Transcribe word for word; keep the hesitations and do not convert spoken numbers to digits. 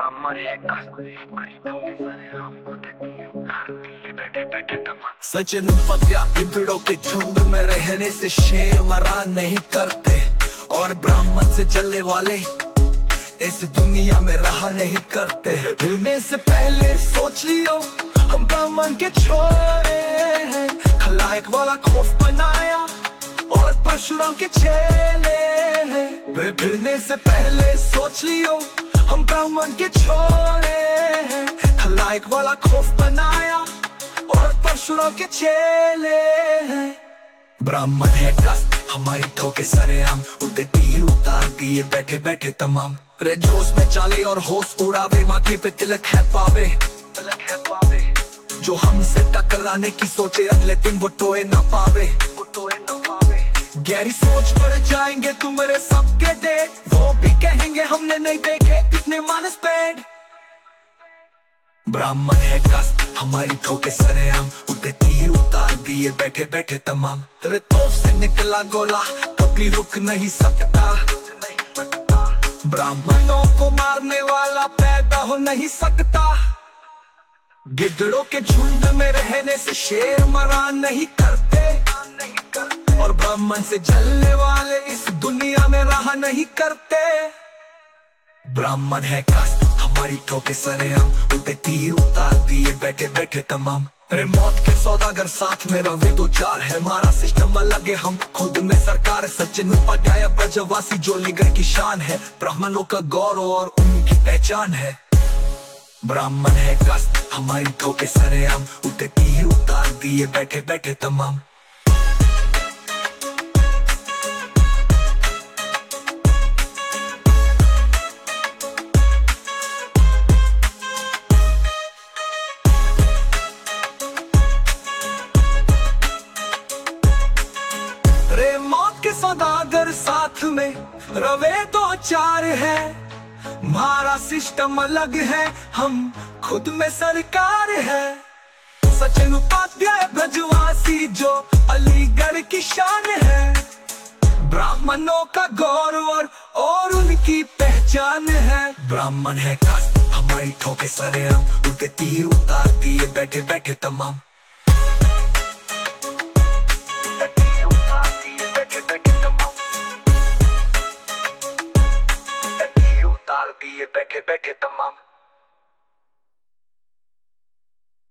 सचिन पत्या पिपड़ों के झुंड में रहने से शेर मरा नहीं करते, और ब्राह्मण से चलने वाले इस दुनिया में रहा नहीं करते। मिलने से पहले सोच लियो हम ब्राह्मण के छोरे हैं, खलायक वाला खौफ बनाया और परशुराम के चेले हैं। मिलने से पहले सोच लियो हम ब्राह्मण के छोरे हैं, खलायक वाला खौफ बनाया और परशुराम के चेले हैं। ब्राह्मण है कष्ट हमारी ठोके सरे हम, उठे तीर उतार दिए बैठे बैठे तमाम। रे जोश में चाले और होश उड़ावे, माथे पे तिलक है पावे, तिलक है पावे। जो हमसे टकराने की सोचे अगले दिन वो टोए ना पावे, वो टोए ना पावे। गहरी सोच पर जाएंगे तुम्हारे सबके डेट, वो भी कहेंगे हमने नहीं देखे कितने मानस पेड़। ब्राह्मण है कष्ट हमारी ठोके सरे हम, उठे तीर उतार दिए बैठे बैठे तमाम। तेरे तोप से निकला गोला कभी रुक नहीं सकता, ब्राह्मणों को मारने वाला पैदा हो नहीं सकता। गिद्धड़ों के झुंड में रहने से शेर मरा नहीं करते, और ब्राह्मण से जलने वाले इस दुनिया में रहा नहीं करते। ब्राह्मण है कष्ट हमारी ठोके सरे हम, उठे तीर उतार दिए बैठे बैठे तमाम। अरे मौत के सौदागर साथ में रवे दो चार है, हमारा सिस्टम अलग है हम खुद में सरकार। सचिन उपाध्याय ब्रजवासी जो लीगर की शान है, ब्राह्मणों का गौरव और उनकी पहचान है। ब्राह्मण है कष्ट हमारी ठोके सरे हम, उठे तीर उतार दिए बैठे बैठे तमाम। रे मौत के सौदागर साथ में रवे तो चार है, हमारा सिस्टम अलग है हम खुद में सरकार है। सचिन उपाध्याय ब्रजवासी जो अलीगढ़ की शान है, ब्राह्मणों का गौरव और उनकी पहचान है। ब्राह्मण है कष्ट हमारी ठोके सरे हम, उठे तीर उतार दिए बैठे बैठे तमाम।